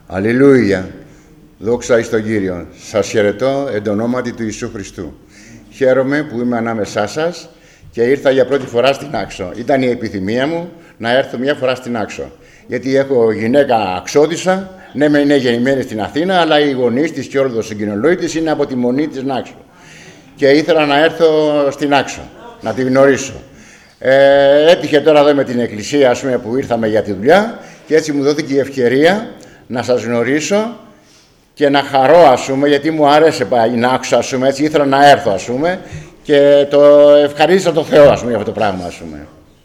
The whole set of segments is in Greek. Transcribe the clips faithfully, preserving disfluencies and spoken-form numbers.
Αλληλούια. Δόξα εις τον Κύριο. Σας χαιρετώ εν το ονόματι του Ιησού Χριστού. Χαίρομαι που είμαι ανάμεσά σας και ήρθα για πρώτη φορά στην Άξο. Ήταν η επιθυμία μου να έρθω μια φορά στην Άξο. Γιατί έχω γυναίκα Αξώδισσα, ναι μεν είναι γεννημένη στην Αθήνα, αλλά οι γονείς της και όλο το συγκοινωνιό της είναι από τη Μονή της Νάξο. Και ήθελα να έρθω στην Άξο, να τη γνωρίσω. Ε, έτυχε τώρα εδώ με την εκκλησία, ας πούμε, που ήρθαμε για τη δουλειά και έτσι μου δόθηκε η ευκαιρία να σας γνωρίσω και να χαρώ, ας πούμε, γιατί μου άρεσε να άκουσα, ας πούμε, έτσι ήθελα να έρθω, ας πούμε, και το ευχαρίστησα το Θεό, ας πούμε, για αυτό το πράγμα, ας πούμε.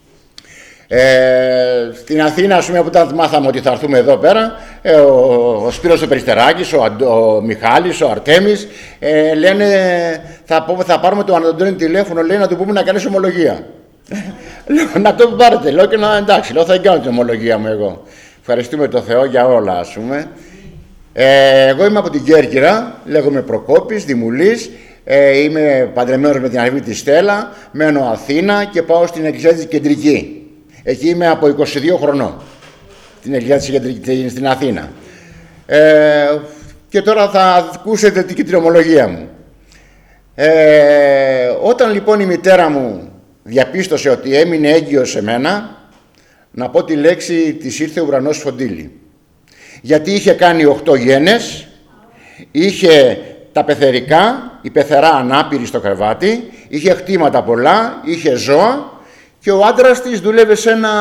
Ε, στην Αθήνα, ας πούμε, που όταν μάθαμε ότι θα έρθουμε εδώ πέρα, ε, ο, ο Σπύρος ο Περιστεράκης, ο, ο Μιχάλης, ο Αρτέμις, ε, λένε θα, θα πάρουμε τον Αντώνη τηλέφωνο, λέει, να του πούμε να κάνεις ομολογία. Λέω, να το πάρετε, λέω, και να εντάξει, λέω, θα κάνω την ομολογία μου εγώ. Ευχαριστούμε τον Θεό για όλα, ας πούμε. Ε, εγώ είμαι από την Κέρκυρα, λέγομαι Προκόπης, Δημουλής, ε, είμαι παντρεμένος με την αδερφή της Στέλλα, μένω Αθήνα και πάω στην εκκλησία της Κεντρική. Εκεί είμαι από είκοσι δύο χρονών, την εκκλησία της Κεντρική στην Αθήνα. Ε, και τώρα θα ακούσετε την ομολογία μου. Ε, όταν λοιπόν η μητέρα μου διαπίστωσε ότι έμεινε έγκυος σε μένα, να πω τη λέξη της ήρθε ουρανός φωτίλη. Γιατί είχε κάνει οκτώ γένες, είχε τα πεθερικά, η πεθερά ανάπηρη στο κρεβάτι, είχε χτήματα πολλά, είχε ζώα και ο άντρας της δούλευε σε ένα,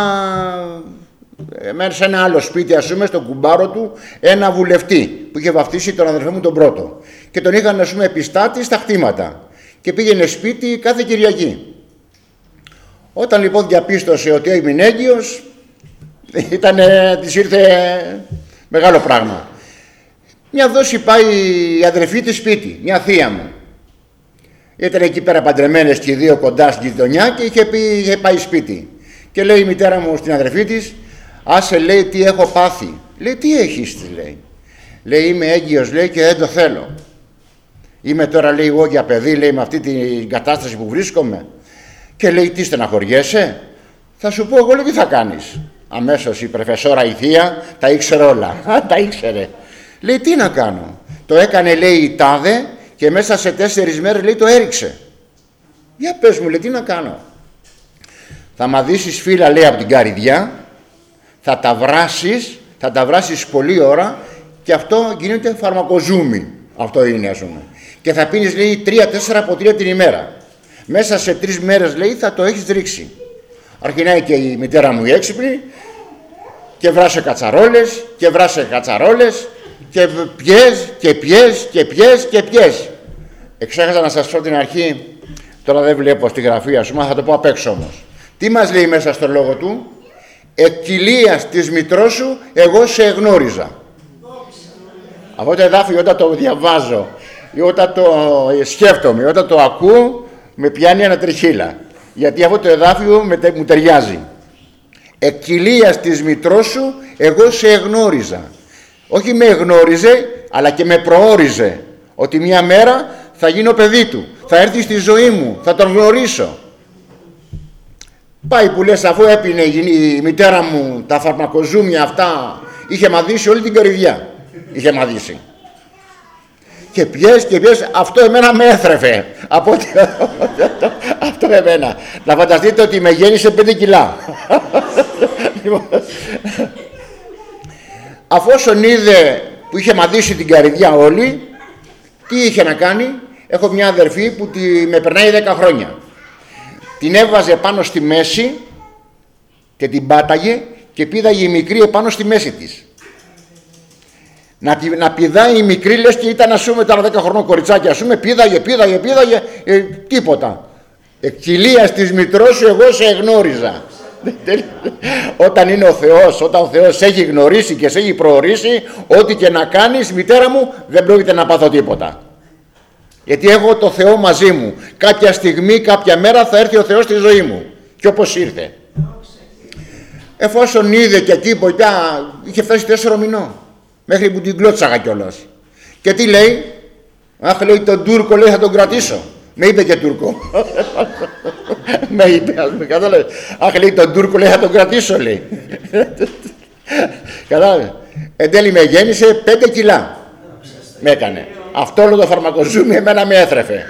σε ένα άλλο σπίτι, ας πούμε, στον κουμπάρο του, ένα βουλευτή που είχε βαφτίσει τον αδερφό μου τον πρώτο. Και τον είχαν, ας πούμε, επιστάτη στα χτήματα και πήγαινε σπίτι κάθε Κυριακή. Όταν λοιπόν διαπίστωσε ότι έμεινε έγκυος, ήτανε, της ήρθε μεγάλο πράγμα. Μια δόση πάει η αδερφή της σπίτι, μια θεία μου. Ήταν εκεί πέρα παντρεμένες και οι δύο κοντά στην γειτονιά και είχε, πει, είχε πάει σπίτι. Και λέει η μητέρα μου στην αδερφή της, άσε, λέει, τι έχω πάθει. Λέει, τι έχεις, της λέει. Λέει, είμαι έγκυος, λέει, και δεν το θέλω. Είμαι τώρα, λέει, εγώ για παιδί, λέει, με αυτή την κατάσταση που βρίσκομαι. Και λέει, τι στεναχωριέσαι. Θα σου πω εγώ, λέει, τι θα κάνεις. Αμέσως η προφεσόρα, η θεία, τα ήξερε όλα. Τα ήξερε. Λέει, τι να κάνω. Το έκανε, λέει, η τάδε και μέσα σε τέσσερις μέρες, λέει, το έριξε. Για πες μου, λέει, τι να κάνω. Θα μαδίσεις φύλλα, λέει, από την καρυδιά, θα τα βράσεις, θα τα βράσεις πολλή ώρα και αυτό γίνεται φαρμακοζούμι. Αυτό είναι, ας πούμε. Και θα πίνεις, λέει, τρία-τέσσερα ποτήρια την ημέρα. Μέσα σε τρεις μέρες, λέει, θα το έχεις ρίξει. Αρχινάει και η μητέρα μου η έξυπνη και βράσε κατσαρόλες και βράσε κατσαρόλες και πιες και πιες και πιες και πιες. Εξέχασα να σας πω την αρχή, τώρα δεν βλέπω στη γραφή, ας πούμε, θα το πω απ' έξω όμως. Τι μας λέει μέσα στο λόγο του? Εκκυλίας της μητρός σου εγώ σε εγνώριζα. Αυτό το εδάφιο όταν το διαβάζω ή όταν το σκέφτομαι, όταν το ακούω, με πιάνει ανατριχύλα. Γιατί αυτό το εδάφιο με, μου ταιριάζει. Εκκυλίας της μητρός σου εγώ σε εγνώριζα. Όχι με εγνώριζε, αλλά και με προόριζε. Ότι μια μέρα θα γίνω παιδί του. Θα έρθει στη ζωή μου. Θα τον γνωρίσω. Πάει που λες, αφού έπινε η μητέρα μου τα φαρμακοζούμια αυτά, είχε μαδίσει όλη την καρυδιά. Είχε μαδίσει. Και πιες και πιες, αυτό εμένα με έθρεφε. Από ότι... αυτό εμένα. Να φανταστείτε ότι με γέννησε πέντε κιλά. Αφόσον είδε που είχε μαδίσει την καρυδιά όλη, τι είχε να κάνει? Έχω μια αδερφή που τη, με περνάει δέκα χρόνια. Την έβαζε πάνω στη μέση και την πάταγε και πήδαγε η μικρή επάνω στη μέση της. Να, να πηδάει η μικρή, λες και ήταν, ας πούμε, τώρα δέκα χρονών κοριτσάκι, ας πούμε, πήδαγε, πήδαγε, πήδαγε, ε, τίποτα. Εκκυλίας της μητρός σου εγώ σε εγνώριζα. Όταν είναι ο Θεός, όταν ο Θεός σε έχει γνωρίσει και σε έχει προορίσει, ό,τι και να κάνεις, μητέρα μου, δεν πρόκειται να πάθω τίποτα. Γιατί έχω το Θεό μαζί μου. Κάποια στιγμή, κάποια μέρα θα έρθει ο Θεός στη ζωή μου. Και όπως ήρθε. Εφόσον είδε και εκεί ποτέ, είχε φτάσει τέσσερο μηνό. Μέχρι που την κλώτσαγα κιόλας. Και τι λέει? Αχ, λέει, τον Τούρκο, λέει, θα τον κρατήσω. Με είπε και Τούρκο. Με είπε, ας πούμε, κατάλαβε. Αχ, λέει, τον Τούρκο, λέει, θα τον κρατήσω, λέει. Κατάλαβε. εν τέλει με γέννησε πέντε κιλά. Με έκανε. Αυτό όλο το φαρμακοζούμι εμένα με έθρεφε.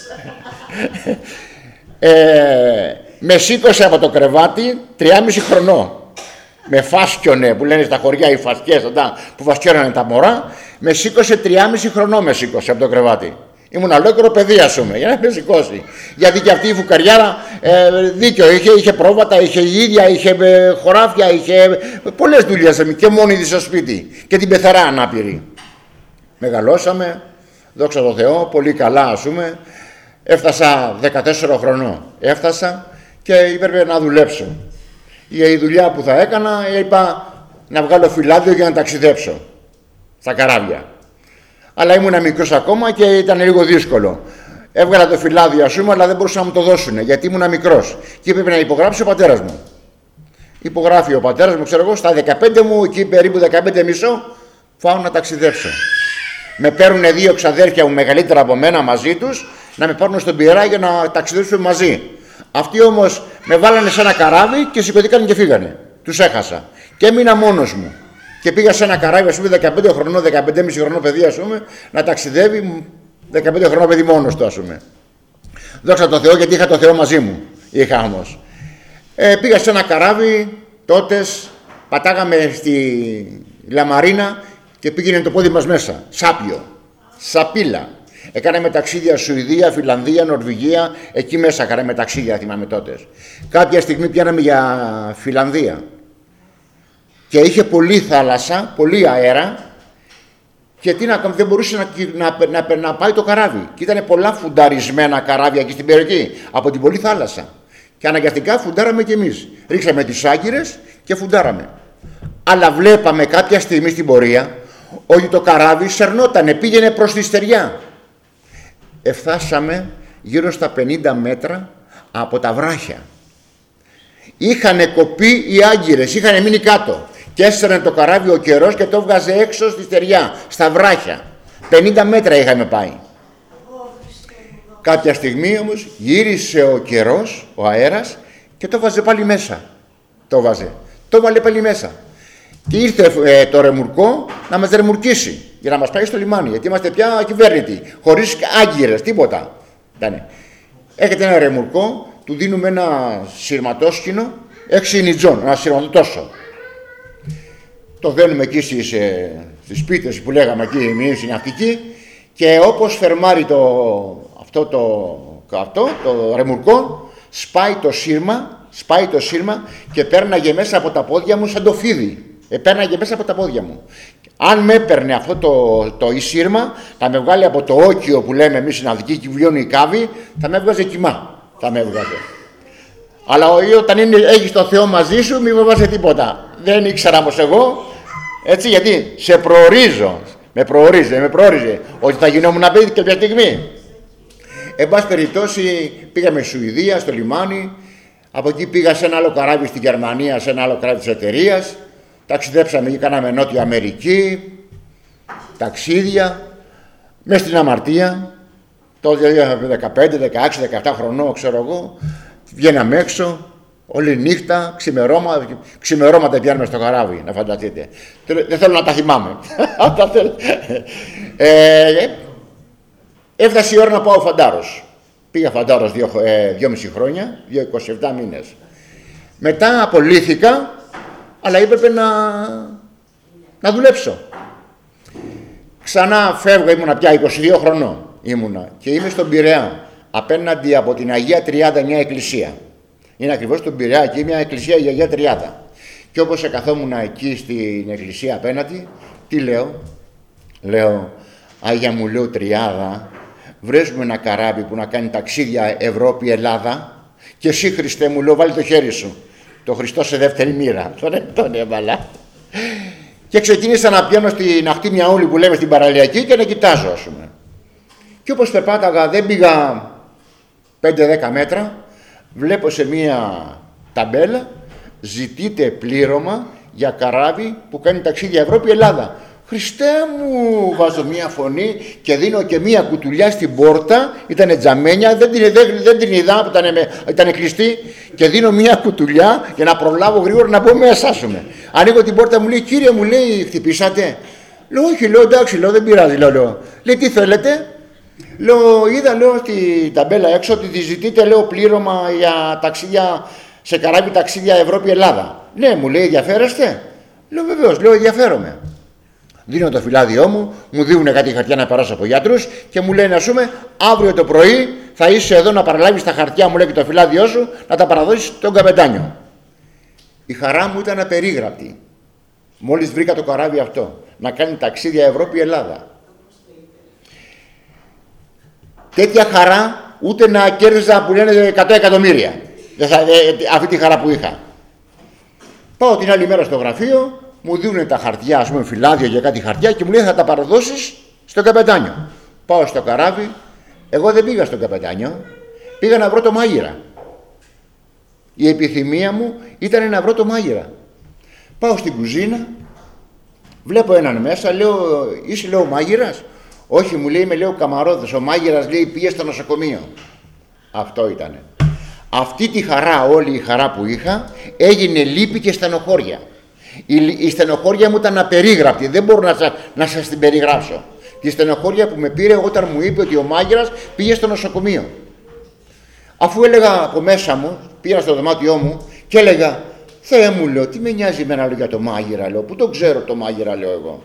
ε, με σήκωσε από το κρεβάτι τριάμισι χρονών. Με φάσκιονε που λένε στα χωριά οι φασκιές που φασκιώνανε τα μωρά. Με σήκωσε τριάμισι χρονών με σήκωσε από το κρεβάτι. Ήμουν ολόκληρο παιδί, ας πούμε, για να με σηκώσει. Γιατί και αυτή η φουκαριάρα ε, δίκιο είχε, είχε πρόβατα, είχε ίδια, είχε ε, χωράφια, είχε πολλές δουλειές και μόνη της στο σπίτι. Και την πεθερά ανάπηρη. Μεγαλώσαμε, δόξα τω Θεώ, πολύ καλά, ας πούμε. Έφτασα δεκατέσσερα χρονών. Έφτασα και έπρεπε να δουλέψω. Για η δουλειά που θα έκανα, είπα να βγάλω φυλάδιο για να ταξιδέψω στα καράβια. Αλλά ήμουν μικρός ακόμα και ήταν λίγο δύσκολο. Έβγαλα το φυλάδιο, ας πούμε, αλλά δεν μπορούσαν να μου το δώσουν γιατί ήμουν μικρός. Και έπρεπε να υπογράψει ο πατέρας μου. Υπογράφει ο πατέρας μου, ξέρω εγώ, στα δεκαπέντε μου, εκεί περίπου δεκαπέντε μισό, πάω να ταξιδέψω. Με παίρνουν δύο ξαδέρφια μου μεγαλύτερα από μένα μαζί τους, να με πάρουν στον Πειραιά για να ταξιδέψουμε μαζί. Αυτοί όμως με βάλανε σε ένα καράβι και σηκωθήκαν και φύγανε. Τους έχασα. Και έμεινα μόνος μου. Και πήγα σε ένα καράβι, ας πούμε, δεκαπέντε χρονών, δεκαπέντε και μισό χρονών παιδί, ας πούμε, να ταξιδεύει δεκαπέντε χρονών παιδί μόνος του, ας πούμε. Δόξα τω Θεώ, γιατί είχα το Θεό μαζί μου. Είχα όμως. Ε, πήγα σε ένα καράβι, τότε πατάγαμε στη Λαμαρίνα και πήγαινε το πόδι μας μέσα. Σάπιο. Σαπίλα. Έκαναμε ταξίδια Σουηδία, Φιλανδία, Νορβηγία. Εκεί μέσα κάναμε ταξίδια, θυμάμαι τότε. Κάποια στιγμή πιάναμε για Φιλανδία. Και είχε πολλή θάλασσα, πολύ αέρα. Και τι να κάνουμε, δεν μπορούσε να, να, να, να πάει το καράβι. Και ήταν πολλά φουνταρισμένα καράβια εκεί στην περιοχή από την πολλή θάλασσα. Και αναγκαστικά φουντάραμε κι εμείς. Ρίξαμε τις άγκυρες και φουντάραμε. Αλλά βλέπαμε κάποια στιγμή στην πορεία ότι το καράβι σερνότανε, πήγαινε προς τη στεριά. Εφτάσαμε γύρω στα πενήντα μέτρα από τα βράχια. Είχανε κοπεί οι άγκυρες, είχανε μείνει κάτω. Και έσαιρνε το καράβι ο καιρός και το έβγαζε έξω στη στεριά, στα βράχια. πενήντα μέτρα είχαμε πάει. Κάποια στιγμή όμως γύρισε ο καιρός, ο αέρας, και το βάζε πάλι μέσα. Το βάζε. Το βάλε πάλι μέσα. Και ήρθε ε, το ρεμουρκό να μας ρεμουρκίσει για να μας πάει στο λιμάνι. Γιατί είμαστε πια κυβέρνητοι, χωρίς άγκυρες, τίποτα. Ήτανε. Έχετε ένα ρεμουρκό, του δίνουμε ένα σειρματόσκηνο, έξι νιτζών, ένα σειρματότόσο. Το δένουμε εκεί στις, ε, στις πίτες που λέγαμε εκεί εμείς οι ναυτικοί και όπως φερμάρει το, αυτό το, αυτό, το ρεμουρκό, σπάει το σύρμα, σπάει το σύρμα και πέρναγε μέσα από τα πόδια μου σαν το φίδι. Επέρναγε μέσα από τα πόδια μου. Αν με έπαιρνε αυτό το, το σύρμα, θα με βγάλει από το όκιο που λέμε εμείς οι ναυτικοί και βιώνει η κάβη, θα με έβγαζε κοιμά. Θα με έβγαζε. Αλλά όταν είναι, έχεις το Θεό μαζί σου, μην με βάζει τίποτα. Δεν ήξερα όμως εγώ, έτσι, γιατί σε προορίζω. Με προορίζει, με προόριζε ότι θα γινόμουν παιδί κάποια στιγμή. Εν πάση περιπτώσει, πήγαμε στη Σουηδία, στο λιμάνι. Από εκεί πήγα σε ένα άλλο καράβι στη Γερμανία, σε ένα άλλο καράβι της εταιρείας. Ταξιδέψαμε και κάναμε Νότια Αμερική, ταξίδια, μέσα στην αμαρτία. Τότε δεκαπέντε, δεκαέξι, δεκαεπτά χρονών, ξέρω εγώ. Βγαίναμε έξω, όλη νύχτα, ξημερώματα, ξημερώματα πιάνουμε στο καράβι, να φανταστείτε. Δεν θέλω να τα θυμάμαι. ε, έφτασε η ώρα να πάω φαντάρος. Πήγα φαντάρος δύο, ε, δυόμιση χρόνια, δύο είκοσι επτά μήνες. Μετά απολύθηκα, αλλά έπρεπε να, να δουλέψω. Ξανά φεύγω, ήμουνα πια είκοσι δύο χρονών ήμουνα και είμαι στον Πειραιά, απέναντι από την Αγία Τριάδα μια εκκλησία. Είναι ακριβώς στον Πειραιά εκεί μια εκκλησία η Αγία Τριάδα. Και όπως καθόμουν εκεί στην εκκλησία απέναντι, τι λέω, λέω, Άγια μου, λέω, Τριάδα, βρέσουμε ένα καράβι που να κάνει ταξίδια Ευρώπη-Ελλάδα και εσύ, Χριστέ μου, λέω, βάλει το χέρι σου. Το Χριστό σε δεύτερη μοίρα. Τον, τον έβαλα. Και ξεκίνησα να πιάνω στην αχτήμια όλη που λέμε στην παραλιακή και να κοιτάζω, ας πούμε. Και όπως περπάταγα, δεν πήγα πέντε δέκα μέτρα, βλέπω σε μία ταμπέλα, ζητείτε πλήρωμα για καράβι που κάνει ταξίδια Ευρώπη-Ελλάδα. Χριστέ μου, βάζω μία φωνή και δίνω και μία κουτουλιά στην πόρτα. Ήτανε τζαμένια, δεν την, δεν, δεν την είδα, ήτανε, ήτανε κλειστή. Και δίνω μία κουτουλιά για να προλάβω γρήγορα να μπω μέσα, ας πούμε. Ανοίγω την πόρτα, μου λέει, κύριε, μου λέει, χτυπήσατε? Λέω, όχι, λέω, εντάξει, λέω, δεν πειράζει, λέω, λέω. Λέει, τι θέλετε? Λέω, είδα, λέω, στη ταμπέλα έξω ότι τη ζητείτε, λέω, πλήρωμα για ταξίδια, σε καράβι ταξίδια Ευρώπη-Ελλάδα. Ναι, μου λέει, ενδιαφέρεστε? Λέω, βεβαίως, λέω, ενδιαφέρομαι. Δίνω το φυλάδιό μου, μου δίνουν κάτι χαρτιά να περάσω από γιατρούς και μου λένε, ας πούμε, αύριο το πρωί θα είσαι εδώ να παραλάβεις τα χαρτιά, μου λέει, και το φυλάδιό σου, να τα παραδώσεις στον καπετάνιο. Η χαρά μου ήταν απερίγραπτη. Μόλις βρήκα το καράβι αυτό, να κάνει ταξίδια Ευρώπη-Ελλάδα. Τέτοια χαρά ούτε να κέρδιζα που λένε εκατό εκατομμύρια. Αυτή τη χαρά που είχα. Πάω την άλλη μέρα στο γραφείο, μου δίνουν τα χαρτιά, ας πούμε, φυλάδιο για κάτι χαρτιά και μου λέει, θα τα παραδώσεις στον καπετάνιο. Πάω στο καράβι, εγώ δεν πήγα στον καπετάνιο, πήγα να βρω το μάγειρα. Η επιθυμία μου ήταν να βρω το μάγειρα. Πάω στην κουζίνα, βλέπω έναν μέσα, λέω, είσαι, λέω, μάγειρας? Όχι, μου λέει, είμαι, λέω, καμαρόδος. Ο μάγειρας, λέει, πήγε στο νοσοκομείο. Αυτό ήτανε. Αυτή τη χαρά, όλη η χαρά που είχα, έγινε λύπη και στενοχώρια. Η, η στενοχώρια μου ήταν απερίγραπτη, δεν μπορώ να, σα, να σας την περιγράψω. Τη στενοχώρια που με πήρε όταν μου είπε ότι ο μάγειρας πήγε στο νοσοκομείο. Αφού έλεγα από μέσα μου, πήγα στο δωμάτιό μου και έλεγα, Θεέ μου, λέω, τι με νοιάζει εμένα, λέω, για το μάγειρα, λέω, που τον ξέρω το μάγειρα, λέω εγώ.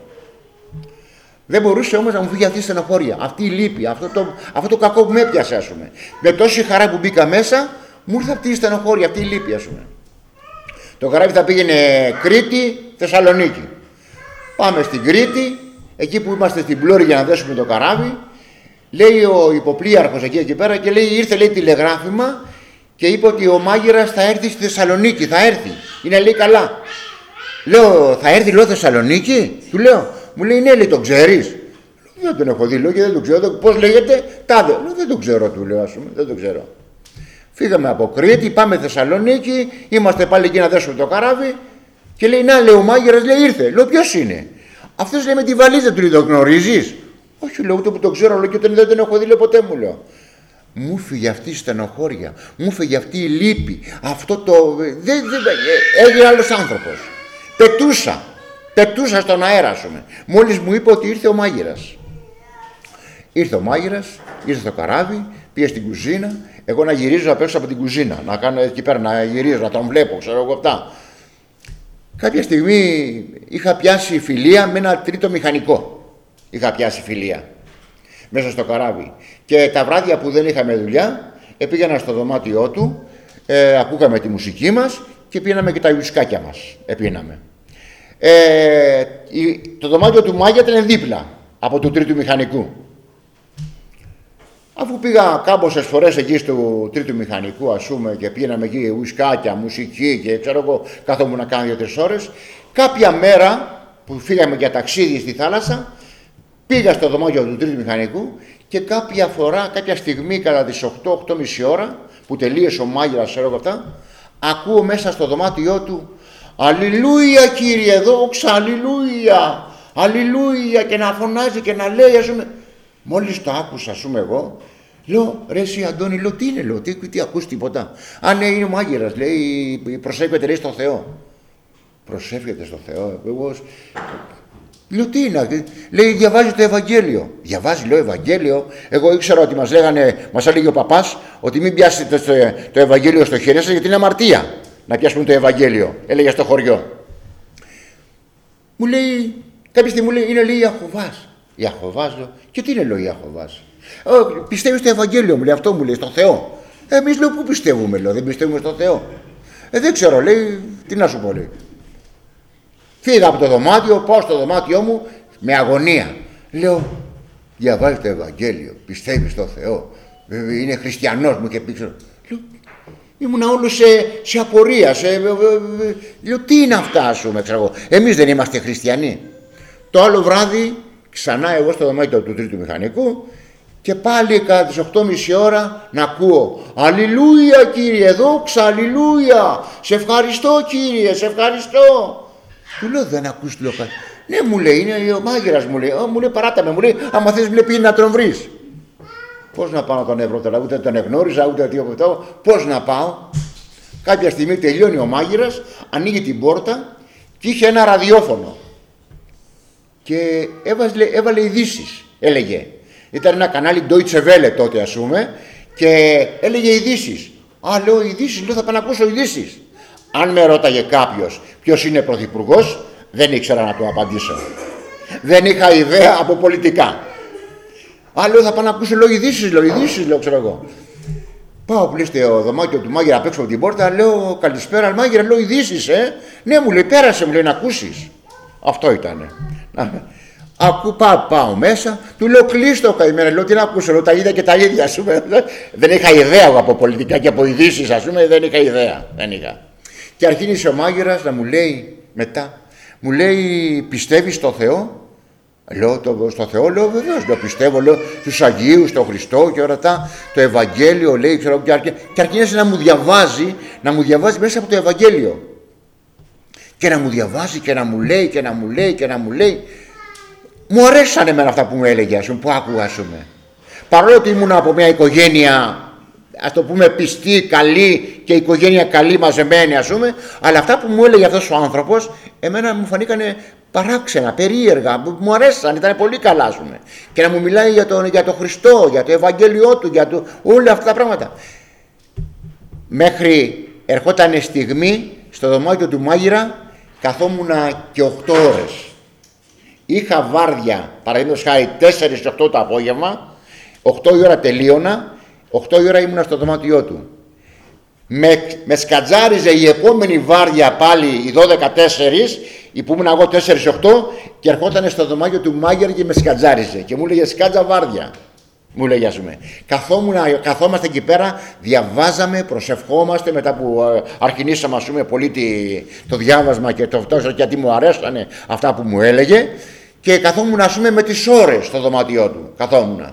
Δεν μπορούσε όμως να μου φύγει αυτή η στενοχώρια, αυτή η λύπη, αυτό το, αυτό το κακό που με έπιασε, ας πούμε. Με τόση χαρά που μπήκα μέσα, μου ήρθε αυτή η στενοχώρια, αυτή η λύπη, ας πούμε. Το καράβι θα πήγαινε Κρήτη, Θεσσαλονίκη. Πάμε στην Κρήτη, εκεί που είμαστε στην Πλώρη για να δέσουμε το καράβι. Λέει ο υποπλοίαρχος εκεί, εκεί πέρα και λέει, ήρθε, λέει, τηλεγράφημα και είπε ότι ο μάγειρας θα έρθει στη Θεσσαλονίκη, θα έρθει. Είναι, λέει, καλά. Λέω, θα έρθει, λέω, Θεσσαλονίκη? Του λέω, μου λέει, ναι, λέει, τον ξέρεις? Δεν τον έχω δει, λέω, και δεν τον ξέρω. Πώς λέγεται? Τάδε. Λέω, δεν τον ξέρω, του λέω, ας πούμε, δεν τον ξέρω. Φύγαμε από Κρήτη, πάμε Θεσσαλονίκη, είμαστε πάλι εκεί να δέσουμε το καράβι και λέει, να, λέει, ο μάγειρας, λέει, ήρθε. Λέω, ποιος είναι? Αυτός, λέει, με τη βαλίζα του, λέει, το γνωρίζεις? Όχι, λέω, ούτε που το ξέρω, λέω, και ούτε δεν τον έχω δει, λέει, ποτέ, μου λέω. Μου φύγε αυτή η στενοχώρια, μου φύγε αυτή η λύπη, αυτό το... Δεν, δεν, έγινε άλλος άνθρωπος. Πετούσα, πετούσα στον αέρα, ας πούμε. Μόλις μου είπε ότι ήρθε ο μάγειρας. Ήρθε ο μάγειρας, ήρθε στο καράβι, πήγε στην κουζίνα. Εγώ να γυρίζω απ' έξω από την κουζίνα, να κάνω εκεί πέρα, να γυρίζω, να τον βλέπω, ξέρω εγώ αυτά. Κάποια στιγμή είχα πιάσει φιλία με ένα τρίτο μηχανικό. Είχα πιάσει φιλία μέσα στο καράβι. Και τα βράδια που δεν είχαμε δουλειά, πήγαινα στο δωμάτιό του, ε, ακούγαμε τη μουσική μας και πίναμε και τα ιουσκάκια μας. Επίναμε. Ε, το δωμάτιο του Μάγια ήταν δίπλα από του τρίτου μηχανικού. Αφού πήγα κάμποσες φορές εκεί στο τρίτου μηχανικού, ας πούμε, και πίναμε εκεί ουσκάκια, μουσική και ξέρω εγώ, καθόμουν να κάνω δύο-τρεις ώρες, κάποια μέρα που φύγαμε για ταξίδι στη θάλασσα, πήγα στο δωμάτιο του τρίτου μηχανικού και κάποια φορά, κάποια στιγμή κατά τις οκτώ οκτώ και μισή ώρα, που τελείωσε ο μάγειρας, ξέρω εγώ αυτά, ακούω μέσα στο δωμάτιό του, «Αλληλούια, Κύριε, δόξα, αλληλούια, αλληλούια», και να φωνάζει και να λέει, ας πούμε. Μόλις το άκουσα, ας πούμε, εγώ, λέω, ρε εσύ Αντώνη, λέω, τι είναι, λέω, τι, τι ακούς τίποτα? Α, ναι, είναι ο μάγειρας, λέει, προσεύχεται, λέει, στο Θεό. Προσεύχεται στο Θεό, εγώ, λέω, τι είναι, λέει, διαβάζει το Ευαγγέλιο. Διαβάζει, λέω, Ευαγγέλιο. Εγώ ήξερα ότι μας λέγανε, μας έλεγε ο παπάς, ότι μην πιάσετε το, το Ευαγγέλιο στο χέρι σας, γιατί είναι αμαρτία να πιάσουμε το Ευαγγέλιο, έλεγε στο χωριό. Μου λέει, κάποια στιγμή μου λέει, είναι, λέει, Ιαχωβάς. Ιαχωβάς, λέω, και τι είναι, λέω, Ιαχωβάς? Πιστεύει στο Ευαγγέλιο, μου λέει, αυτό μου λέει, στο Θεό. Εμείς, λέω, πού πιστεύουμε, λέω, δεν πιστεύουμε στο Θεό. Ε, δεν ξέρω, λέει, τι να σου πω, λέει. Φύγα από το δωμάτιο, πάω στο δωμάτιό μου με αγωνία. Λέω, διαβάζει το Ευαγγέλιο, πιστεύει στο Θεό, είναι χριστιανός, μου και πήξε. Λέω, ήμουνα όλο σε, σε απορία, σε, λέω, τι είναι αυτά, ας πούμε, ξέρω εγώ. Εμείς δεν είμαστε χριστιανοί. Το άλλο βράδυ, ξανά εγώ στο δωμάτιο του τρίτου μηχανικού και πάλι κατά τις οκτώ και μισή ώρα να ακούω, «Αλληλούια, Κύριε, δόξα, αλληλούια, σε ευχαριστώ, Κύριε, σε ευχαριστώ». Του λέω, δεν ακούς, λέω, Ναι, μου λέει, είναι ο μάγειρας, μου λέει. Μου λέει, παράτα με, μου λέει, άμα θες, βλέπει να τον βρεις. Πώς να πάω να τον ευρώ τώρα, ούτε τον εγνώριζα, ούτε τίποτα. Πώς να πάω. Κάποια στιγμή τελειώνει ο μάγειρας, ανοίγει την πόρτα και είχε ένα ραδιόφωνο. Και έβαζε, έβαλε ειδήσεις, έλεγε. Ήταν ένα κανάλι Deutsche Welle τότε, ας πούμε, και έλεγε ειδήσεις. Α, λέω ειδήσεις, λέω θα πάω να ακούσω ειδήσεις. Αν με ρώταγε κάποιος ποιος είναι πρωθυπουργός, δεν ήξερα να του απαντήσω. Δεν είχα ιδέα από πολιτικά. Α, λέω θα πάω να ακούσω, λέω ειδήσεις, λέω ειδήσεις, λέω ξέρω εγώ. Πάω που λέει στο δωμάτιο του μάγειρα απ' έξω από την πόρτα, λέω καλησπέρα, μάγειρα, λέω ειδήσεις, ε. Ναι, μου λέει, πέρασε, μου λέει να ακούσεις. Αυτό ήτανε. Ακού, πάω, πάω μέσα, του λέω κλείστο καημένα, λέω τι να ακούσω, λέω τα ίδια και τα ίδια, ας πούμε. Δεν είχα ιδέα από πολιτικά και από ειδήσεις, ας πούμε, δεν είχα ιδέα. Δεν είχα. Και αρχίνησε ο μάγειρας να μου λέει μετά, μου λέει πιστεύεις στο Θεό. Λέω το, στο Θεό, λέω βεβαίως, λέω πιστεύω, λέω στους Αγίους, στον Χριστό και όλα τα, το Ευαγγέλιο, λέει, ξέρω, και, αρκε, και αρχίνησε να μου διαβάζει, να μου διαβάζει μέσα από το Ευαγγέλιο. Και να μου διαβάζει και να μου λέει και να μου λέει και να μου λέει. Μου αρέσανε εμένα αυτά που μου έλεγε, ας πούμε, που άκουγα, ας πούμε. Παρόλο ότι ήμουν από μια οικογένεια, ας το πούμε, πιστή, καλή και οικογένεια καλή μαζεμένη, ας πούμε, αλλά αυτά που μου έλεγε αυτός ο άνθρωπος, εμένα μου φανήκανε παράξενα, περίεργα, μου αρέσαν, ήταν πολύ καλά, ας πούμε. Και να μου μιλάει για τον, για τον Χριστό, για το Ευαγγέλιό του, για το, όλα αυτά τα πράγματα. Μέχρι ερχόταν στιγμή στο δωμάτιο του μάγειρα, καθόμουν και οκτώ ώρες. Είχα βάρδια, παραδείγματος χάρη τέσσερις και οκτώ το απόγευμα, οκτώ η ώρα τελείωνα, οκτώ η ώρα ήμουνα στο δωμάτιό του. Με, με σκατζάριζε η επόμενη βάρδια πάλι οι δώδεκα τέσσερις, που ήμουν εγώ τέσσερις οκτώ, και ερχόταν στο δωμάτιο του μάγειρα και με σκατζάριζε και μου έλεγε σκάτζα βάρδια. Μου λέγει, ας πούμε. Καθόμουν, καθόμαστε εκεί πέρα, διαβάζαμε, προσευχόμαστε μετά που αρχινήσαμε, ας πούμε, πολύ το διάβασμα και το φτώσο, γιατί μου αρέσανε αυτά που μου έλεγε, και καθόμουν, ας πούμε, με τις ώρες στο δωμάτιό του. Καθόμουν.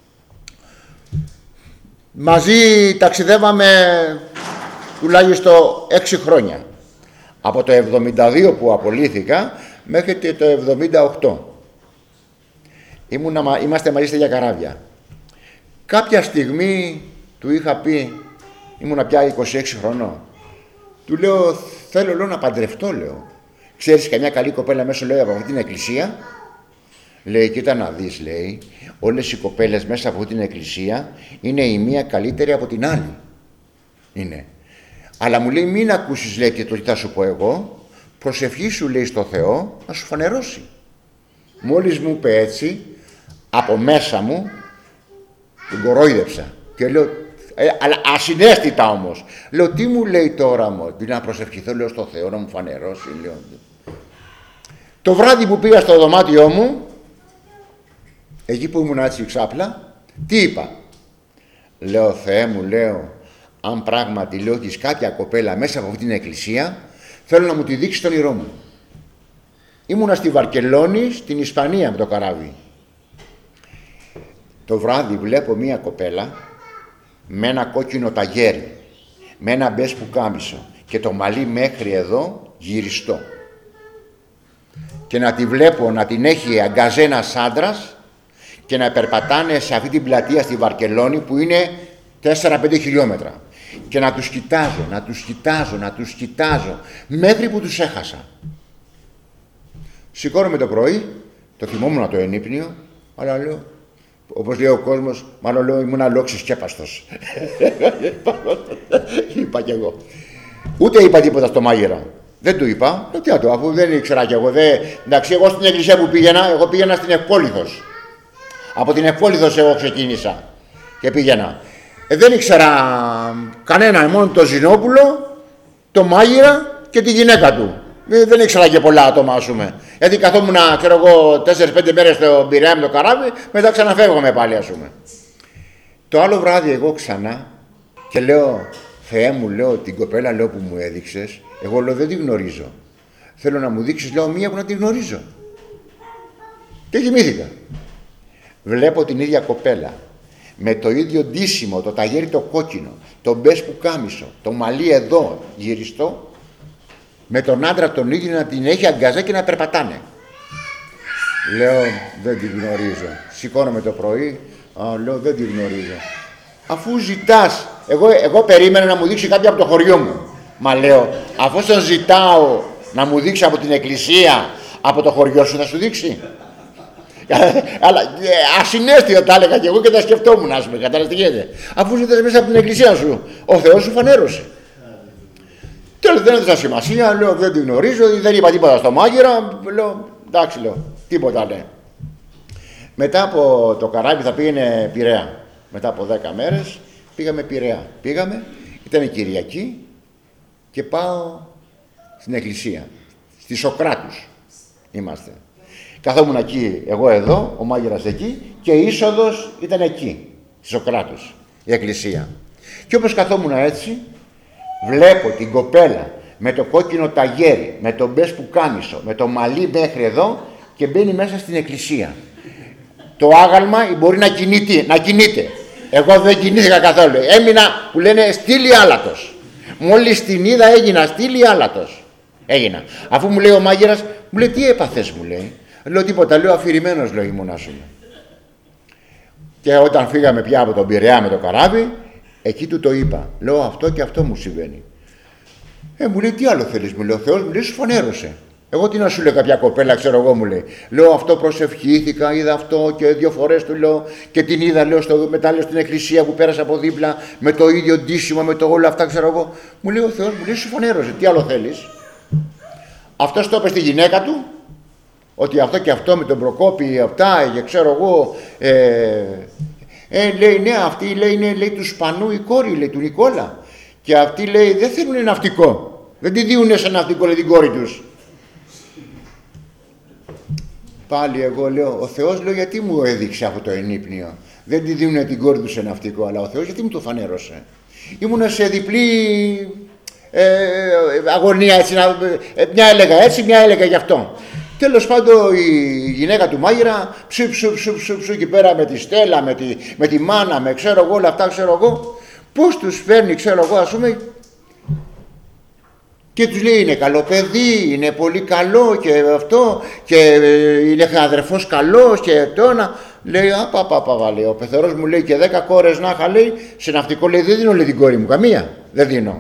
Μαζί ταξιδεύαμε τουλάχιστον έξι χρόνια. Από το εβδομήντα δύο που απολύθηκα μέχρι το εβδομήντα οκτώ. Ήμουνα, είμαστε μαζί στα ίδια καράβια. Κάποια στιγμή του είχα πει, ήμουνα πια είκοσι έξι χρονών, του λέω, θέλω λέω, να παντρευτώ, λέω. Ξέρεις καμιά καλή κοπέλα μέσα, λέω, από αυτή την εκκλησία? Λέει, κοίτα να δεις, λέει, όλες οι κοπέλες μέσα από αυτή την εκκλησία είναι η μία καλύτερη από την άλλη. Είναι. Αλλά μου λέει, μην ακούσεις, λέει, και το τι θα σου πω εγώ, προσευχή σου, λέει, στο Θεό να σου φανερώσει. Μόλις μου είπε έτσι, από μέσα μου τον κορόιδεψα και λέω, ε, αλλά ασυναίσθητα όμως, λέω, τι μου λέει τώρα, μου, τι να προσευχηθώ, λέω, στο Θεό να μου φανερώσει, λέω. Το βράδυ που πήγα στο δωμάτιό μου, εκεί που ήμουν έτσι ξάπλα, τι είπα? Λέω, Θεέ μου, λέω, αν πράγματι, λέω, έχεις κάποια κοπέλα μέσα από αυτή την εκκλησία, θέλω να μου τη δείξει τον όνειρό μου. Ήμουνα στη Βαρκελόνη, στην Ισπανία, με το καράβι. Το βράδυ βλέπω μία κοπέλα με ένα κόκκινο ταγέρι, με ένα μπες πουκάμισο και το μαλλί μέχρι εδώ γυριστό. Και να τη βλέπω να την έχει αγκαζέ ένας άντρας και να περπατάνε σε αυτή την πλατεία στη Βαρκελόνη που είναι τέσσερα πέντε χιλιόμετρα. Και να τους κοιτάζω, να τους κοιτάζω, να τους κοιτάζω, μέχρι που τους έχασα. Σηκώνομαι το πρωί, το θυμόμουν το ενύπνιο, αλλά λέω, όπως λέει ο κόσμος, μάλλον λέω, ήμουν αλόξης σκέπαστος. Είπα κι εγώ. Ούτε είπα τίποτα στο μάγειρα. Δεν του είπα, τι να το, αφού δεν ήξερα κι εγώ. Δε... Εντάξει, εγώ στην εκκλησία που πήγαινα, εγώ πήγαινα στην Ευπόλυθος. Από την Ευπόλυθος εγώ ξεκίνησα και πήγαινα. Ε, δεν ήξερα κανένα, μόνο το Ζηνόπουλο, το μάγειρα και τη γυναίκα του. Δεν ήξερα και πολλά άτομα, ας πούμε. Γιατί καθόμουν, ξέρω εγώ, τέσσερις πέντε μέρες στο Πειραιά με το καράβι, μετά ξαναφεύγομαι πάλι, ας πούμε. Το άλλο βράδυ εγώ ξανά και λέω, Θεέ μου, λέω, την κοπέλα, λέω, που μου έδειξες, εγώ, λέω, δεν τη γνωρίζω. Θέλω να μου δείξεις, λέω, μία που να τη γνωρίζω. Και κοιμήθηκα. Βλέπω την ίδια κοπέλα. Με το ίδιο ντύσιμο, το ταγέρι το κόκκινο, το μπες πουκάμισο, το μαλλί εδώ γυριστό, με τον άντρα τον ίδιο να την έχει αγκαζέ και να περπατάνε. Λέω, δεν την γνωρίζω. Σηκώνομαι το πρωί, α, λέω, δεν την γνωρίζω. Αφού ζητάς, εγώ, εγώ περίμενα να μου δείξει κάποια από το χωριό μου. Μα λέω, αφού τον ζητάω να μου δείξει από την εκκλησία, από το χωριό σου θα σου δείξει. Αλλά ασυναίσθητα τα έλεγα και εγώ και τα σκεφτόμουν, ας πούμε, κατάλαβες τι γίνεται. Αφού ζητάς μέσα από την εκκλησία σου, ο Θεός σου φανέρωσε. Τέλος, δεν έδωσα σημασία, λέω, δεν την γνωρίζω, δεν είπα τίποτα στο μάγειρα, λέω, εντάξει, λέω, τίποτα λέει. Μετά από το καράβι θα πήγαινε Πειραιά. Μετά από δέκα μέρες πήγαμε Πειραιά. Πήγαμε, ήταν Κυριακή και πάω στην εκκλησία. Στη Σοκράτους είμαστε. Καθόμουν εκεί, εγώ εδώ, ο μάγειρας εκεί και η είσοδος ήταν εκεί, στη Σοκράτους, η εκκλησία. Και όπως καθόμουν έτσι, βλέπω την κοπέλα με το κόκκινο ταγέρι, με τον μπες πουκάμισο, με το μαλλί μέχρι εδώ και μπαίνει μέσα στην εκκλησία. Το άγαλμα μπορεί να κινείται, να κινείται. Εγώ δεν κινήθηκα καθόλου. Έμεινα που λένε στήλη άλατος. Μόλις την είδα έγινα στήλη άλατος. Έγινα. Αφού μου λέει ο μάγειρας, μου λέει τι έπαθες, μου λέει. Λέω τίποτα, λέω αφηρημένος, λέω ήμουν, ας πούμε. Και όταν φύγαμε πια από τον Πειραιά με το καράβι, εκεί του το είπα. Λέω αυτό και αυτό μου συμβαίνει. Ε, μου λέει τι άλλο θέλεις, μου λέει ο Θεός, μου λέει σου φανέρωσε. Εγώ τι να σου λέω, κάποια κοπέλα, ξέρω εγώ, μου λέει. Λέω αυτό προσευχήθηκα, είδα αυτό και δύο φορές του λέω και την είδα, λέω, στο, μετά λέω στην εκκλησία που πέρασα από δίπλα με το ίδιο ντύσιμο, με το όλα αυτά, ξέρω εγώ. Μου λέει ο Θεός, μου λέει σου φανέρωσε, τι άλλο θέλεις. Αυτός το είπε στη γυναίκα του, ότι αυτό και αυτό με τον Προκόπη, αυτά και ξέρω εγώ. Ε, ε, λέει ναι, αυτή λέει, είναι λέει, του Σπανού η κόρη, λέει, του Νικόλα. Και αυτοί λέει δεν θέλουν ναυτικό. Δεν τη δίουνε σε ναυτικό, λέει, την κόρη τους. Πάλι εγώ λέω, ο Θεός λέω γιατί μου έδειξε αυτό το ενύπνιο. Δεν τη δίνουνε την κόρη του σε ναυτικό, αλλά ο Θεός γιατί μου το φανέρωσε. Ήμουνα σε διπλή ε, αγωνία, έτσι, να, ε, μια έλεγα έτσι, μια έλεγα γι' αυτό. Τέλος πάντων η γυναίκα του μάγειρα ψου ψου ψου ψου ψου εκεί πέρα με τη Στέλλα, με τη, με τη μάνα, με ξέρω εγώ όλα αυτά ξέρω εγώ. Πώς τους φέρνει ξέρω εγώ ας πούμε και τους λέει είναι καλό παιδί, είναι πολύ καλό και αυτό και είναι αδερφός καλός και τόνα. Λέει απα πα πα λέει, ο πεθερός μου λέει και δέκα κόρες να είχα λέει σε ναυτικό λέει δεν δίνω λέει την κόρη μου καμία, δεν δίνω.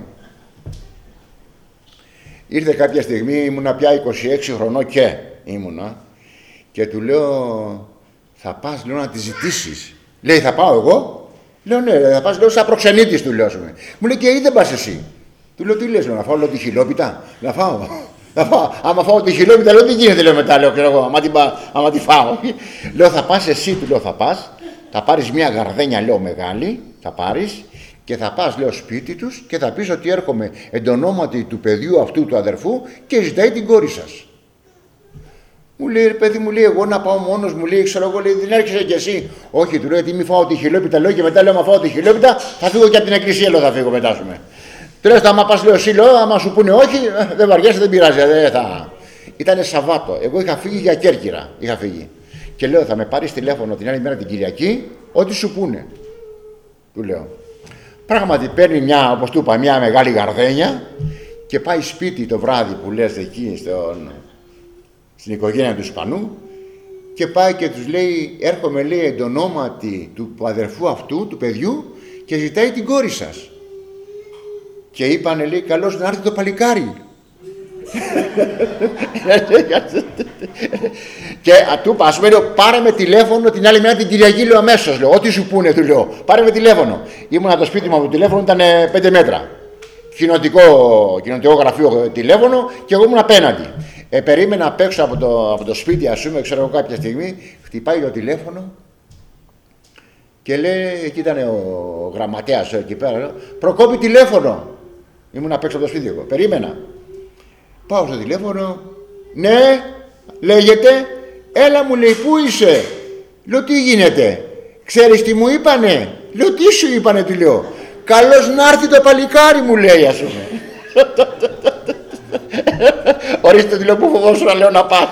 Ήρθε κάποια στιγμή, ήμουνα πια είκοσι έξι χρονών και ήμουνα και του λέω θα πας λέω να τη ζητήσεις. Λέει θα πάω εγώ. Λέω ναι θα πας λέω σαν προξενήτης του λέω. Μου λέει και ή δεν πας εσύ. Του λέω τι λες λέω, να φάω λέω τη χιλόπιτα. Να φάω. Να φάω. Άμα φάω τη χιλόπιτα λέω τι γίνεται λέω μετά λέω, ξέρω εγώ, άμα, την, άμα τη φάω. Λέω θα πας εσύ του λέω θα πας. Θα πάρεις μια γαρδένια λέω μεγάλη. Θα πάρεις. Και θα πας, λέω, σπίτι τους και θα πεις ότι έρχομαι εντονόματι του παιδιού αυτού του αδερφού και ζητάει την κόρη σας. Μου λέει, ρε παιδί μου, λέει, εγώ να πάω μόνος μου, λέει, ξέρω εγώ, λέει, δεν έρχεσαι κι εσύ. Όχι, του λέω, γιατί μη φάω τη χιλόπιτα, λέω, και μετά λέω, μα φάω τη χιλόπιτα, θα φύγω και από την εκκλησία, λέω, θα φύγω μετά σου με. Τέλος, άμα πας, λέω, εσύ, λέω, άμα σου πούνε όχι, δεν βαριέσαι, δεν πειράζει, δεν θα. Ήτανε Σαββάτο, εγώ είχα φύγει για Κέρκυρα, είχα φύγει. Και λέω, θα με πάρεις τηλέφωνο την άλλη μέρα την Κυριακή, ό,τι σου πούνε. Του λέω. Πράγματι παίρνει μια, όπως του είπα, μια μεγάλη γαρδένια και πάει σπίτι το βράδυ που λες εκεί στον, στην οικογένεια του Σπανού και πάει και τους λέει έρχομαι λέει εντονόματι του αδερφού αυτού, του παιδιού και ζητάει την κόρη σας. Και είπανε λέει καλώς να έρθει το παλικάρι. Και του είπα, ας πούμε, πάρε με τηλέφωνο την άλλη μέρα την Κυριακή, λέω αμέσως, λέω, ό,τι σου πούνε, του λέω, πάρε με τηλέφωνο. Ήμουνα το σπίτι μου από το τηλέφωνο, ήταν πέντε μέτρα. Κοινοτικό, κοινοτικό γραφείο τηλέφωνο και εγώ ήμουν απέναντι. Ε, περίμενα απ' έξω από το, από το σπίτι, ας πούμε, ξέρω εγώ κάποια στιγμή, χτυπάει το τηλέφωνο και λέει, εκεί ήταν ο γραμματέας εκεί πέρα, λέω, Προκόπη τηλέφωνο. Ήμουν απ' έξω από το σπίτι εγώ, περίμενα. Πάω στο τηλέφωνο, ναι, λέγεται, έλα μου λέει, πού είσαι, λέω τι γίνεται, ξέρεις τι μου είπανε, λέω τι σου είπανε, του λέω, καλώς να έρθει το παλικάρι μου λέει, ας πούμε. Ορίστε, του λέω, πού φοβόσου να λέω να πας.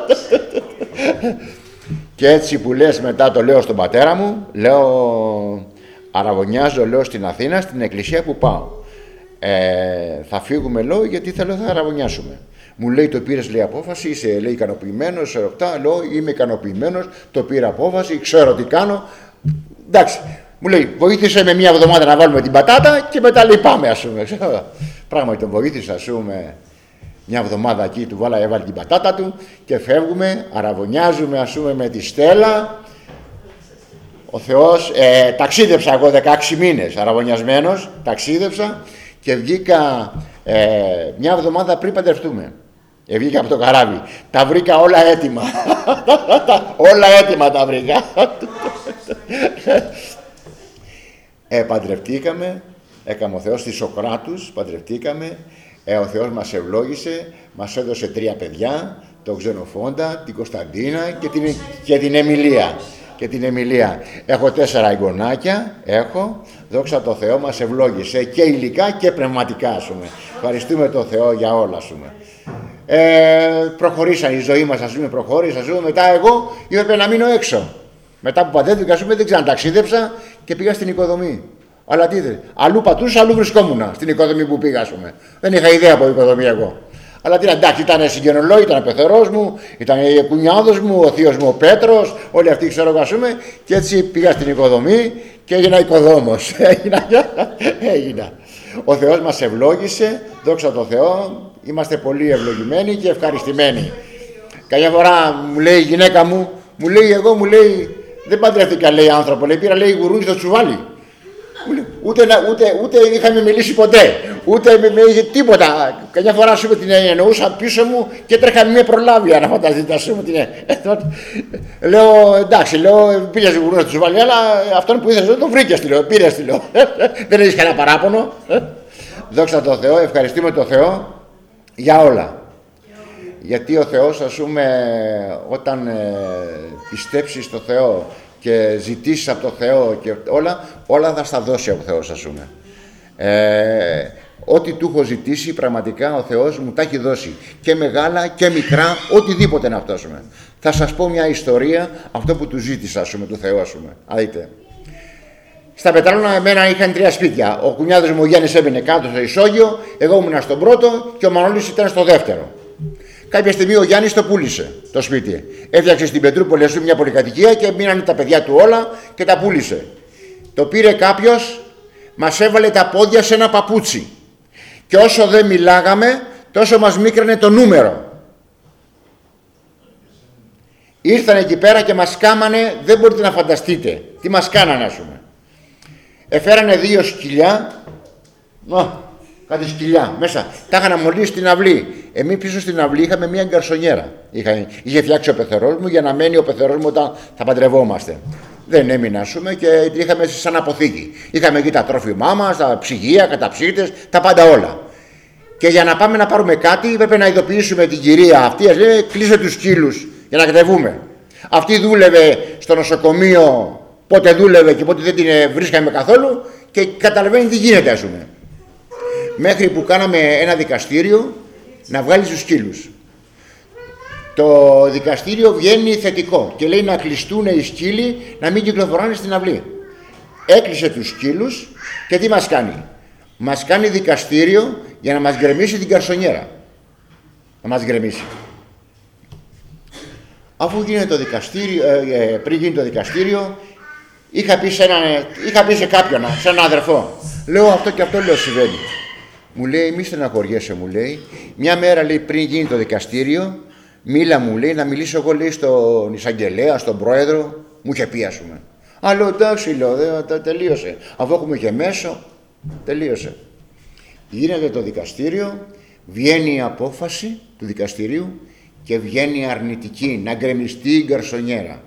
Και έτσι που λες μετά το λέω στον πατέρα μου, λέω, αραβωνιάζω, λέω στην Αθήνα, στην εκκλησία που πάω. Ε, θα φύγουμε λέω γιατί θέλω θα αραβωνιάσουμε. Μου λέει το πήρες, λέει, απόφαση, είσαι, λέει, ικανοποιημένος, σε ρωτά, λέω είμαι ικανοποιημένος, το πήρα απόφαση, ξέρω τι κάνω. Εντάξει, μου λέει βοήθησε με μια εβδομάδα να βάλουμε την πατάτα και μετά λέει πάμε, ας πούμε. Πράγματι τον βοήθησα, ας πούμε, μια εβδομάδα εκεί, του βάλα, έβαλε την πατάτα του και φεύγουμε, αραβωνιάζουμε, ας πούμε, με τη Στέλλα. Ο Θεός, ε, ταξίδεψα εγώ δεκαέξι μήνες αραβωνιασμένος, ταξίδεψα και βγήκα ε, μια εβδομάδα πριν παντρευτούμε. Ε, βγήκα από το καράβι. Τα βρήκα όλα έτοιμα. Όλα έτοιμα τα βρήκα. ε, παντρευτήκαμε, έκαμε ο Θεός στη Σοκράτους, παντρευτήκαμε. Ε, ο Θεός μας ευλόγησε, μας έδωσε τρία παιδιά, τον Ξενοφόντα, την Κωνσταντίνα και την, και την Εμιλία. Και την Εμιλία. Έχω τέσσερα εγγονάκια, έχω. Δόξα τω Θεώ, μας ευλόγησε και υλικά και πνευματικά, ας πούμε. Ευχαριστούμε τον Θεό για όλα, ας πούμε. Ε, προχωρήσαν η ζωή μας, ας πούμε, προχώρησε, ας πούμε. Μετά εγώ έπρεπε να μείνω έξω. Μετά που παντρεύτηκα, ας πούμε, δεν ξαναταξίδεψα και πήγα στην οικοδομή. Αλλά τι ήθελε. Αλλού πατούσα, αλλού βρισκόμουν στην οικοδομή που πήγα, ας πούμε. Δεν είχα ιδέα από οικοδομή εγώ. Αλλά τι, εντάξει, ήταν συγγενολόγοι, ήταν πεθερός μου, ήταν η κουνιάδος μου, ο θείος μου ο Πέτρος, όλοι αυτοί ξέρω εγώ, ας πούμε, και έτσι πήγα στην οικοδομή και έγινα οικοδόμος. έγινα, έγινα. Ο Θεός μας ευλόγησε, δόξα τω Θεώ, είμαστε πολύ ευλογημένοι και ευχαριστημένοι. Καμιά φορά μου λέει η γυναίκα μου, μου λέει εγώ, μου λέει, δεν παντρεύτηκα, λέει άνθρωπο, λέει, πήρα, λέει, γουρούνι στο τσουβάλι. Ούτε, ούτε, ούτε είχαμε μιλήσει ποτέ, ούτε με, με τίποτα. Καμιά φορά σου την εννοούσα πίσω μου και τρέχαμε μια προλάβεια να φανταστείτε, ας πούμε την λέω, εντάξει, λέω, πήγες γουρούνι στο τσουβάλι, αλλά αυτόν που ήθελες δεν τον βρήκες, λέω, πήρες, λέω. Δεν έχεις κανένα παράπονο. Δόξα τω Θεώ, ευχαριστούμε τον Θεό για όλα. Γιατί ο Θεός, ας πούμε, όταν ε, πιστέψεις στο Θεό και ζητήσεις από το Θεό και όλα, όλα θα στα δώσει ο Θεός, ας πούμε. Ε, ό,τι του έχω ζητήσει, πραγματικά ο Θεός μου τα έχει δώσει. Και μεγάλα και μικρά, οτιδήποτε να αυτό, ας πούμε. Θα σας πω μια ιστορία, αυτό που του ζήτησα, ας πούμε, του Θεού, ας πούμε. Α, δείτε. Στα Πετράλωνα εμένα είχαν τρία σπίτια. Ο κουνιάδος μου ο Γιάννης έμεινε κάτω στο ισόγειο, εγώ ήμουν στον πρώτο και ο Μανώλης ήταν στο δεύτερο. Κάποια στιγμή ο Γιάννης το πούλησε το σπίτι. Έφτιαξε στην Πετρούπολη, ας πούμε, μια πολυκατοικία και μείνανε τα παιδιά του όλα και τα πούλησε. Το πήρε κάποιος, μας έβαλε τα πόδια σε ένα παπούτσι. Και όσο δεν μιλάγαμε, τόσο μας μίκρανε το νούμερο. Ήρθαν εκεί πέρα και μας κάμανε, δεν μπορείτε να φανταστείτε τι μας κάνανε, ας πούμε. Εφέρανε δύο σκυλιά, Ω, κάτι σκυλιά μέσα, τα είχαν αμολύσει στην αυλή. Εμείς πίσω στην αυλή είχαμε μια γκαρσονιέρα. Είχα, είχε φτιάξει ο πεθερός μου για να μένει ο πεθερός μου όταν θα παντρευόμαστε. Δεν έμεινα, ας πούμε, και την είχαμε σαν αποθήκη. Είχαμε εκεί τα τρόφιμά μας, τα ψυγεία, καταψύκτες, τα πάντα όλα. Και για να πάμε να πάρουμε κάτι, έπρεπε να ειδοποιήσουμε την κυρία αυτή, ας λέει, κλείσε τους σκύλους για να κατεβούμε. Αυτή δούλευε στο νοσοκομείο, πότε δούλευε και πότε δεν την βρίσκαμε καθόλου και καταλαβαίνει τι γίνεται, ας πούμε. Μέχρι που κάναμε ένα δικαστήριο να βγάλει τους σκύλους. Το δικαστήριο βγαίνει θετικό και λέει να κλειστούν οι σκύλοι, να μην κυκλοφοράνε στην αυλή. Έκλεισε τους σκύλους και τι μας κάνει. Μας κάνει δικαστήριο για να μας γκρεμίσει την καρσονιέρα. Να μας γκρεμίσει. Αφού γίνεται το δικαστήριο, ε, πριν γίνει το δικαστήριο, είχα πει σε, ένα, είχα πει σε κάποιον, σε έναν αδερφό. Λέω αυτό και αυτό, λέω, συμβαίνει. Μου λέει, μη στεναχωριέσαι, μου λέει. Μια μέρα, λέει, πριν γίνει το δικαστήριο, μίλα, μου λέει, να μιλήσω εγώ, λέει, στον εισαγγελέα, στον πρόεδρο. Μου είχε πει, ας πούμε. Α, λέω, εντάξει, λέω, δε, τελείωσε. Αφού έχουμε και μέσο, τελείωσε. Γίνεται το δικαστήριο, βγαίνει η απόφαση του δικαστηρίου και βγαίνει αρνητική, να γκρεμιστεί η γκαρσονιέρα.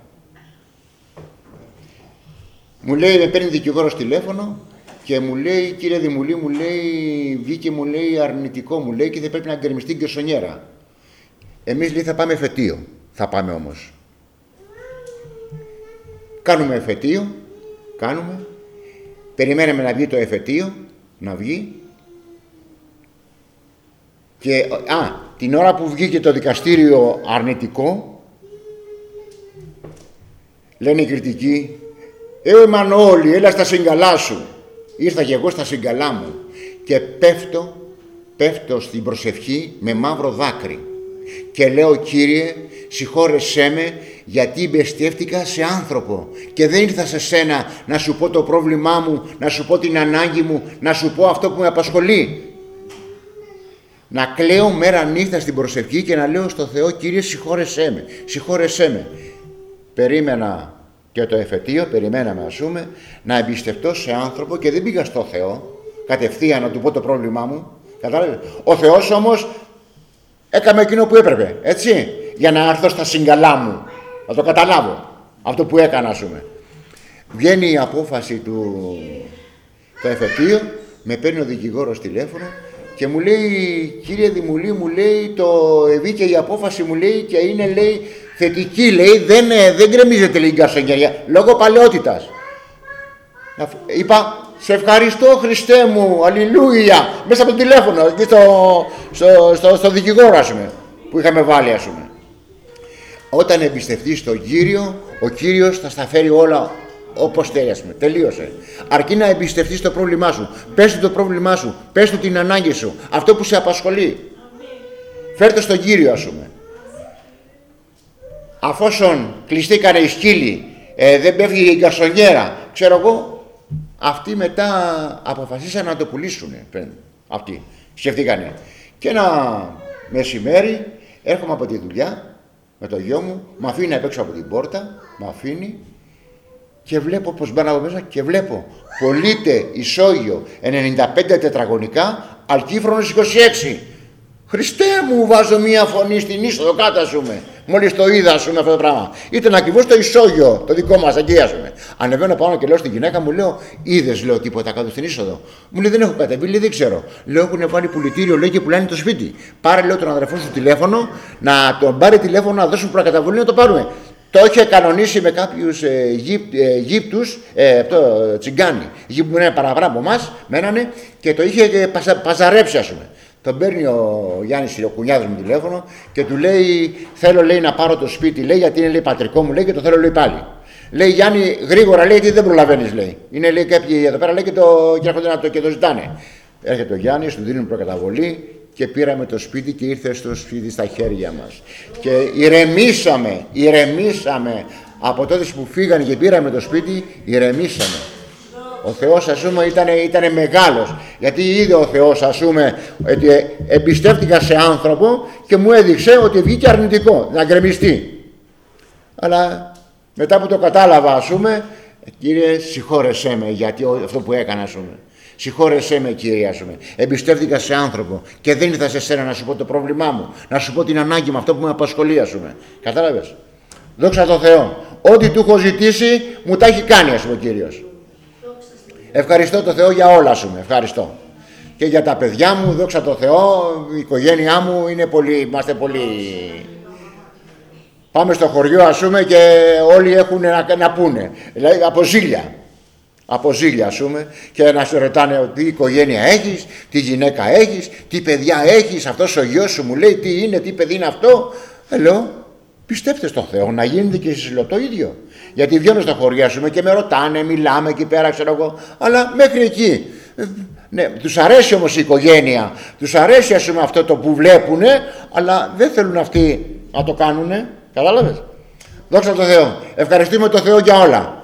Μου λέει, με παίρνει δικηγόρος τηλέφωνο και μου λέει, κύριε Δημουλή, μου λέει, βγήκε, μου λέει, αρνητικό, μου λέει, και δεν πρέπει να γκρεμιστεί η γκαρσονιέρα. Εμείς, λέει, θα πάμε εφετείο. Θα πάμε όμως. Κάνουμε εφετείο, κάνουμε. Περιμέναμε να βγει το εφετείο, να βγει. Και, α, την ώρα που βγήκε το δικαστήριο αρνητικό, λένε οι κριτικοί, «Ε, Μανώλη, έλα στα συγκαλά σου». Ήρθα και εγώ στα συγκαλά μου και πέφτω, πέφτω στην προσευχή με μαύρο δάκρυ και λέω, Κύριε, συγχώρεσέ με, γιατί εμπιστεύτηκα σε άνθρωπο και δεν ήρθα σε σένα να σου πω το πρόβλημά μου, να σου πω την ανάγκη μου, να σου πω αυτό που με απασχολεί. Να κλαίω μέρα νύχτα στην προσευχή και να λέω στο Θεό, Κύριε, συγχώρεσέ με, συγχώρεσέ με. Περίμενα και το εφετείο, περιμέναμε ας πούμε, να εμπιστευτώ σε άνθρωπο και δεν πήγα στο Θεό κατευθείαν να του πω το πρόβλημά μου. Κατάλαβες. Ο Θεός όμως έκαμε εκείνο που έπρεπε, έτσι, για να έρθω στα συγκαλά μου, να το καταλάβω, αυτό που έκανα, ας πούμε. Βγαίνει η απόφαση του το εφετείο, με παίρνει ο δικηγόρος τηλέφωνο και μου λέει, κύριε Δημουλή, μου λέει, το βγήκε η απόφαση, μου λέει, και είναι, λέει, θετική, λέει, δεν, δεν γκρεμίζεται, λέει, η γκαρσονιέρια, λόγω παλαιότητας. Είπα, σε ευχαριστώ, Χριστέ μου, αλληλούια, μέσα από το τηλέφωνο, εκεί στο, στο, στο, στο δικηγόρο, ας πούμε, που είχαμε βάλει, ας πούμε. Όταν εμπιστευτείς τον Κύριο, ο Κύριος θα στα φέρει όλα όπως θέλει, ας πούμε. Τελείωσε. Αρκεί να εμπιστευτείς το πρόβλημά σου. Πες του το πρόβλημά σου, πες του την ανάγκη σου, αυτό που σε απασχολεί. Φέρ' το στον Κύριο, ας πούμε. Αφόσον κλειστήκανε οι σκύλοι, ε, δεν πέφτει η γκαρσονιέρα, ξέρω εγώ, αυτοί μετά αποφασίσαν να το πουλήσουν. Αυτοί σκεφτήκανε. Και ένα μεσημέρι έρχομαι από τη δουλειά με το γιο μου, με αφήνει απ' έξω από την πόρτα, με αφήνει και βλέπω πως μπαίνω από μέσα και βλέπω πωλείται ισόγειο ενενήντα πέντε τετραγωνικά, Αλκύφρονος είκοσι έξι. Χριστέ μου, βάζω μία φωνή στην είσοδο κάτω, ας πούμε. Μόλις το είδα, ας πούμε, αυτό το πράγμα. Ήταν ακριβώς το ισόγειο, το δικό μας, εκεί, ας πούμε. Ανεβαίνω πάνω και λέω στην γυναίκα μου, λέω, είδες, λέω, τίποτα κάτω στην είσοδο. Μου λέει, δεν έχω κατεβεί, λέει, δεν ξέρω. Λέω, έχουν βάλει πουλητήριο, λέει, και πουλάνε το σπίτι. Πάρε, λέω, τον αδερφό σου τηλέφωνο, να τον πάρει τηλέφωνο, να δώσουν προκαταβολή, να το πάρουμε. Το είχε κανονίσει με κάποιους ε, Αιγύπ, ε, Αιγύπτους, ε, αυτό, τσιγκάνοι, εκεί που είναι παραπάνω από εμάς, μένανε και το είχε ε, παζα, παζαρέψει, ας πούμε. Τον παίρνει ο Γιάννης, ο κουνιάδος μου, τηλέφωνο και του λέει: θέλω, λέει, να πάρω το σπίτι, λέει, γιατί είναι, λέει, πατρικό μου, λέει, και το θέλω, λέει, πάλι. Λέει, Γιάννη, γρήγορα, λέει, γιατί δεν προλαβαίνεις, λέει. Είναι, λέει, κάποιοι εδώ πέρα, λέει, και, το, και έρχονται να το, και το ζητάνε. Έρχεται ο Γιάννης, του δίνουν προκαταβολή και πήραμε το σπίτι και ήρθε στο σπίτι στα χέρια μας. Και ηρεμήσαμε, ηρεμήσαμε. Από τότε που φύγανε και πήραμε το σπίτι, ηρεμήσαμε. Ο Θεός, ας πούμε, ήταν, ήταν μεγάλος, γιατί είδε ο Θεός, ας πούμε, ότι εμπιστεύτηκα σε άνθρωπο και μου έδειξε ότι βγήκε αρνητικό, να γκρεμιστεί. Αλλά μετά που το κατάλαβα, ας πούμε, Κύριε, συγχώρεσέ με γιατί αυτό που έκανα, ας πούμε. Συγχώρεσέ με, Κύριε, ας πούμε. Εμπιστεύτηκα σε άνθρωπο και δεν ήρθα σε σένα να σου πω το πρόβλημά μου, να σου πω την ανάγκη μου, αυτό που με απασχολεί, ας πούμε. Κατάλαβες. Δόξα τω Θεώ. Ό,τι του έχω ζητήσει μου τα έχει κάνει, ας πούμε, ο Κύριος. Ευχαριστώ το Θεό για όλα, ας πούμε. Ευχαριστώ. Και για τα παιδιά μου, δόξα τω Θεώ, η οικογένειά μου είναι πολύ, είμαστε πολύ... Πάμε στο χωριό, ας πούμε, και όλοι έχουν να, να πούνε. Δηλαδή, από ζήλια. Από ζήλια, ας πούμε, και να σου ρωτάνε τι οικογένεια έχεις, τι γυναίκα έχεις, τι παιδιά έχεις, αυτός ο γιος σου μου λέει τι είναι, τι παιδί είναι αυτό. Ε, λέω, πιστέψτε στον Θεό, να γίνεται και εσείς, λέω, το ίδιο. Γιατί βγαίνω στα χωριά, ας πούμε, και με ρωτάνε, μιλάμε εκεί πέρα, ξέρω εγώ, αλλά μέχρι εκεί. Ε, ναι, τους αρέσει όμως η οικογένεια, τους αρέσει, ας πούμε, αυτό το που βλέπουνε, αλλά δεν θέλουν αυτοί να το κάνουνε. Κατάλαβες. Δόξα τω Θεώ. Ευχαριστούμε τον Θεό για όλα.